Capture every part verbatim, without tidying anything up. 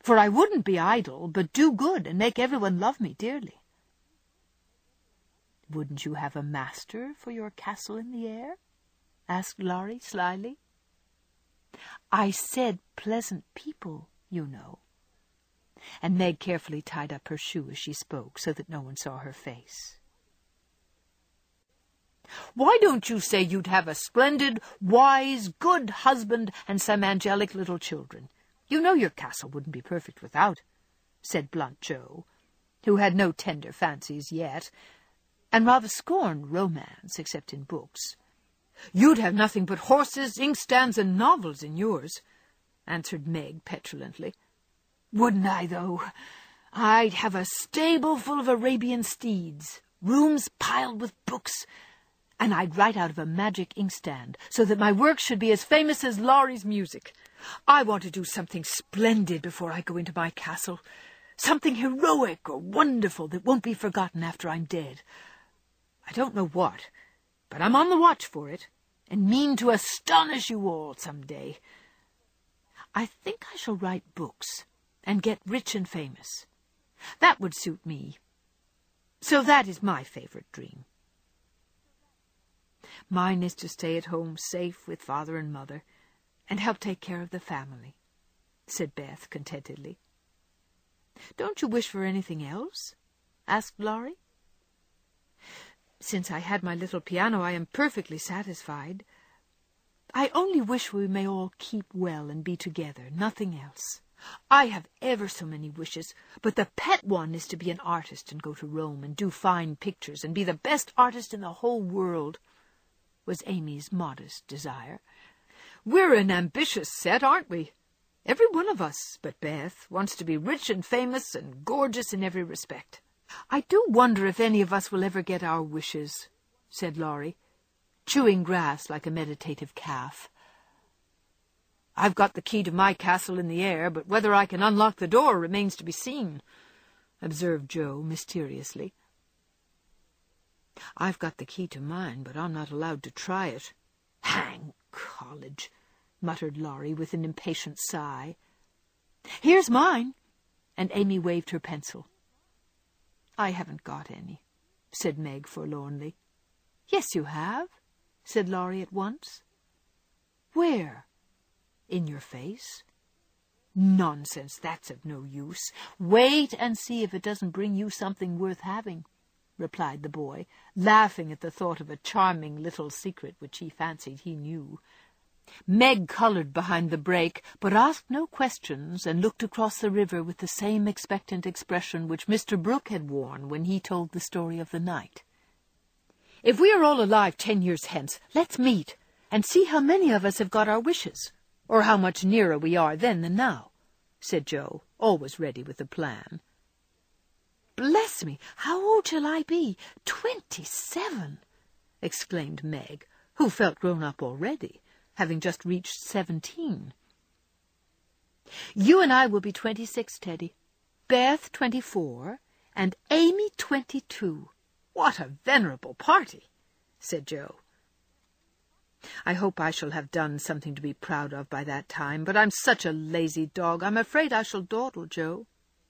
For I wouldn't be idle, but do good and make everyone love me dearly. Wouldn't you have a master for your castle in the air? Asked Laurie slyly. I said pleasant people, you know. And Meg carefully tied up her shoe as she spoke, so that no one saw her face. Why don't you say you'd have a splendid, wise, good husband and some angelic little children? You know your castle wouldn't be perfect without, said blunt Joe, who had no tender fancies yet, and rather scorned romance, except in books. You'd have nothing but horses, inkstands, and novels in yours, answered Meg petulantly. Wouldn't I, though? I'd have a stable full of Arabian steeds, rooms piled with books, and I'd write out of a magic inkstand, so that my work should be as famous as Laurie's music. I want to do something splendid before I go into my castle, something heroic or wonderful that won't be forgotten after I'm dead. I don't know what, but I'm on the watch for it, and mean to astonish you all some day. I think I shall write books, and get rich and famous. That would suit me. So that is my favourite dream. Mine is to stay at home safe with father and mother, and help take care of the family, said Beth contentedly. Don't you wish for anything else? Asked Laurie. Since I had my little piano, I am perfectly satisfied. I only wish we may all keep well and be together, nothing else. I have ever so many wishes, but the pet one is to be an artist and go to Rome and do fine pictures and be the best artist in the whole world, was Amy's modest desire. We're an ambitious set, aren't we? Every one of us, but Beth, wants to be rich and famous and gorgeous in every respect. I do wonder if any of us will ever get our wishes, said Laurie, chewing grass like a meditative calf. I've got the key to my castle in the air, but whether I can unlock the door remains to be seen, observed Joe mysteriously. I've got the key to mine, but I'm not allowed to try it. Hang college, muttered Laurie with an impatient sigh. Here's mine, and Amy waved her pencil. I haven't got any, said Meg forlornly. Yes, you have, said Laurie at once. Where? In your face? Nonsense, that's of no use. Wait and see if it doesn't bring you something worth having, replied the boy, laughing at the thought of a charming little secret which he fancied he knew. Meg coloured behind the brake, but asked no questions, and looked across the river with the same expectant expression which Mister Brooke had worn when he told the story of the night. If we are all alive ten years hence, let's meet, and see how many of us have got our wishes, or how much nearer we are then than now, said Joe, always ready with a plan. Bless me, how old shall I be? Twenty-seven, exclaimed Meg, who felt grown up already, having just reached seventeen. You and I will be twenty-six, Teddy, Beth twenty-four, and Amy twenty-two. What a venerable party, said Joe. I hope I shall have done something to be proud of by that time, but I'm such a lazy dog, I'm afraid I shall dawdle, Joe.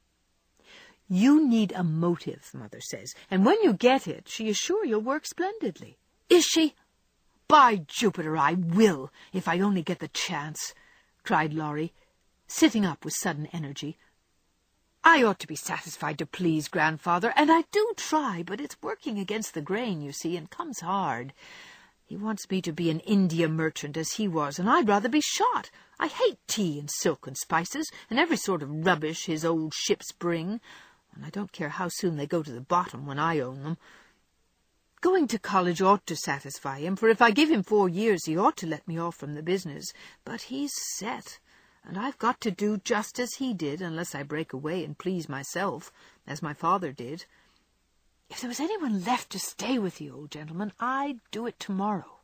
You need a motive, Mother says, and when you get it, she is sure you'll work splendidly. Is she? By Jupiter, I will, if I only get the chance, cried Laurie, sitting up with sudden energy. I ought to be satisfied to please Grandfather, and I do try, but it's working against the grain, you see, and comes hard. He wants me to be an India merchant as he was, and I'd rather be shot. I hate tea and silk and spices, and every sort of rubbish his old ships bring, and I don't care how soon they go to the bottom when I own them. Going to college ought to satisfy him, for if I give him four years he ought to let me off from the business. But he's set, and I've got to do just as he did, unless I break away and please myself, as my father did. If there was anyone left to stay with the old gentleman, I'd do it tomorrow.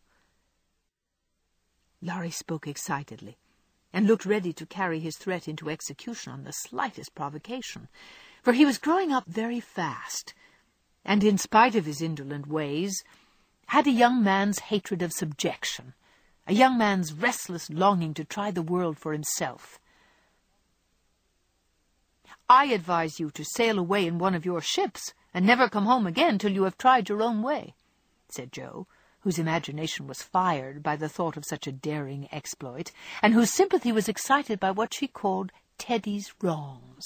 Laurie spoke excitedly, and looked ready to carry his threat into execution on the slightest provocation, for he was growing up very fast, and in spite of his indolent ways, had a young man's hatred of subjection, a young man's restless longing to try the world for himself. I advise you to sail away in one of your ships and never come home again till you have tried your own way," said Joe, whose imagination was fired by the thought of such a daring exploit, and whose sympathy was excited by what she called Teddy's wrongs.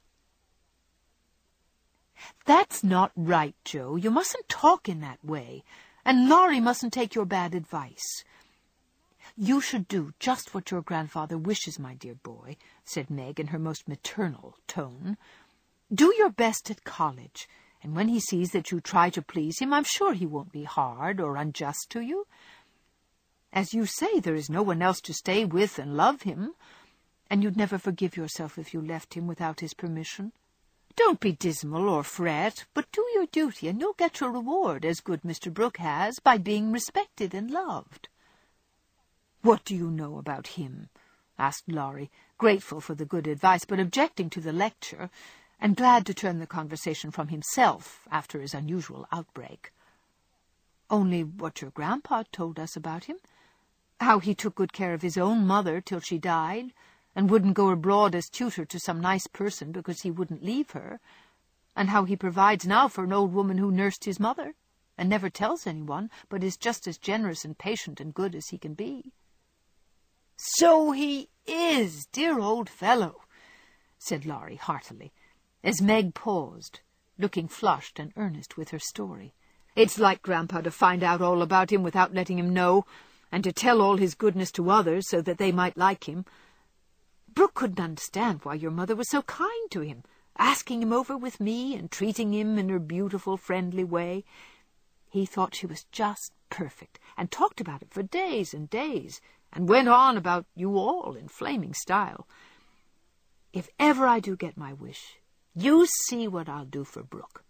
"That's not right, Joe. You mustn't talk in that way, and Laurie mustn't take your bad advice." "You should do just what your grandfather wishes, my dear boy," said Meg in her most maternal tone. "Do your best at college, and when he sees that you try to please him, I'm sure he won't be hard or unjust to you. As you say, there is no one else to stay with and love him, and you'd never forgive yourself if you left him without his permission. Don't be dismal or fret, but do your duty, and you'll get your reward, as good Mister Brooke has, by being respected and loved." "What do you know about him?" asked Laurie, grateful for the good advice, but objecting to the lecture, and glad to turn the conversation from himself after his unusual outbreak. "Only what your grandpa told us about him. How he took good care of his own mother till she died, and wouldn't go abroad as tutor to some nice person because he wouldn't leave her, and how he provides now for an old woman who nursed his mother, and never tells anyone, but is just as generous and patient and good as he can be." "So he is, dear old fellow," said Laurie heartily, as Meg paused, looking flushed and earnest with her story. "It's like Grandpa to find out all about him without letting him know, and to tell all his goodness to others so that they might like him. Brooke couldn't understand why your mother was so kind to him, asking him over with me and treating him in her beautiful, friendly way. He thought she was just perfect, and talked about it for days and days, and went on about you all in flaming style. If ever I do get my wish, you see what I'll do for Brooke."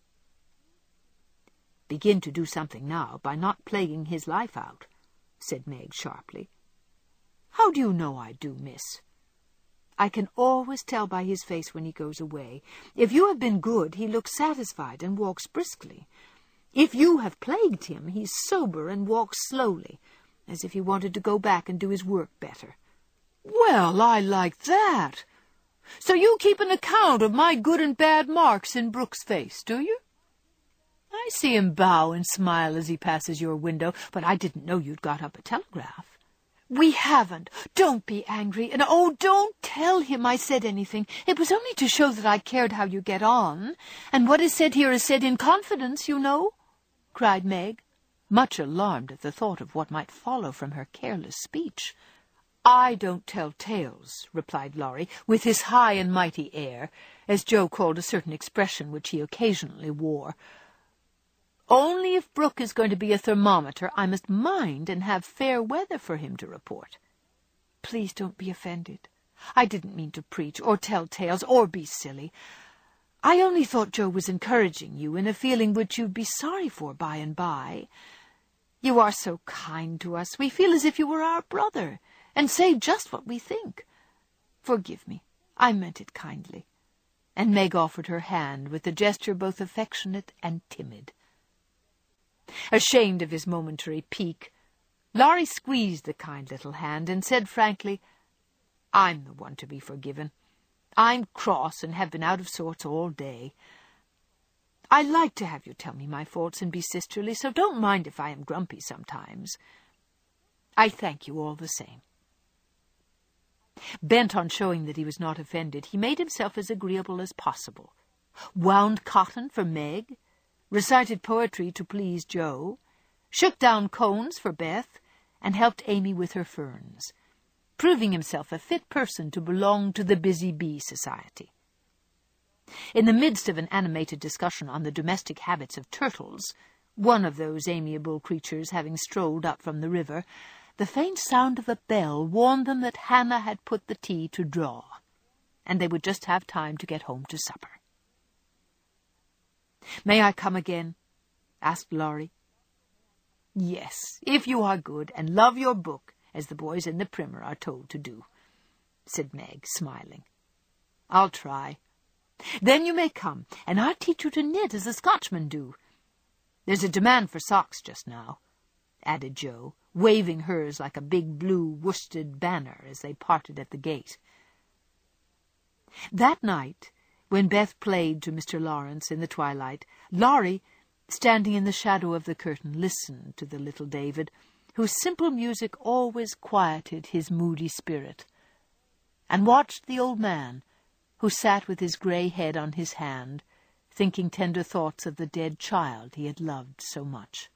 "Begin to do something now by not plaguing his life out," said Meg sharply. "How do you know I do, miss?" "I can always tell by his face when he goes away. If you have been good, he looks satisfied and walks briskly. If you have plagued him, he's sober and walks slowly, as if he wanted to go back and do his work better." "Well, I like that. So you keep an account of my good and bad marks in Brooke's face, do you? I see him bow and smile as he passes your window, but I didn't know you'd got up a telegraph." "We haven't. Don't be angry, and oh, don't tell him I said anything. It was only to show that I cared how you get on, and what is said here is said in confidence, you know," cried Meg, much alarmed at the thought of what might follow from her careless speech. "I don't tell tales," replied Laurie, with his high and mighty air, as Joe called a certain expression which he occasionally wore. "Only if Brooke is going to be a thermometer, I must mind and have fair weather for him to report. Please don't be offended. I didn't mean to preach, or tell tales, or be silly. I only thought Joe was encouraging you in a feeling which you'd be sorry for by and by. You are so kind to us. We feel as if you were our brother, and say just what we think. Forgive me. I meant it kindly." And Meg offered her hand with a gesture both affectionate and timid. Ashamed of his momentary pique, Laurie squeezed the kind little hand and said frankly, "I'm the one to be forgiven. I'm cross and have been out of sorts all day. I like to have you tell me my faults and be sisterly, so don't mind if I am grumpy sometimes. I thank you all the same." Bent on showing that he was not offended, he made himself as agreeable as possible, wound cotton for Meg, recited poetry to please Joe, shook down cones for Beth, and helped Amy with her ferns, proving himself a fit person to belong to the Busy Bee Society. In the midst of an animated discussion on the domestic habits of turtles, one of those amiable creatures having strolled up from the river, the faint sound of a bell warned them that Hannah had put the tea to draw, and they would just have time to get home to supper. "May I come again?" asked Laurie. "Yes, if you are good, and love your book, as the boys in the primer are told to do," said Meg, smiling. "I'll try. Then you may come, and I'll teach you to knit as the Scotchmen do. There's a demand for socks just now," added Joe, waving hers like a big blue worsted banner as they parted at the gate. That night When Beth played to Mister Lawrence in the twilight, Laurie, standing in the shadow of the curtain, listened to the little David, whose simple music always quieted his moody spirit, and watched the old man, who sat with his grey head on his hand, thinking tender thoughts of the dead child he had loved so much.